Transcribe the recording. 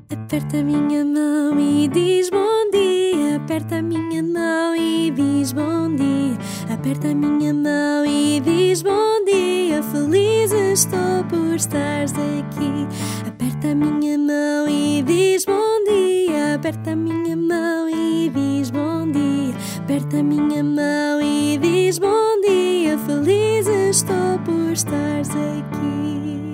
Aperta a minha mão e diz bom dia. Aperta a minha mão e diz bom dia. Aperta a minha mão e diz bom dia. Feliz estou por estares aqui. Aperta a minha mão e diz bom dia. Aperta a minha mão e diz bom dia. Aperta a minha mão e diz bom dia. Feliz estou por estares aqui.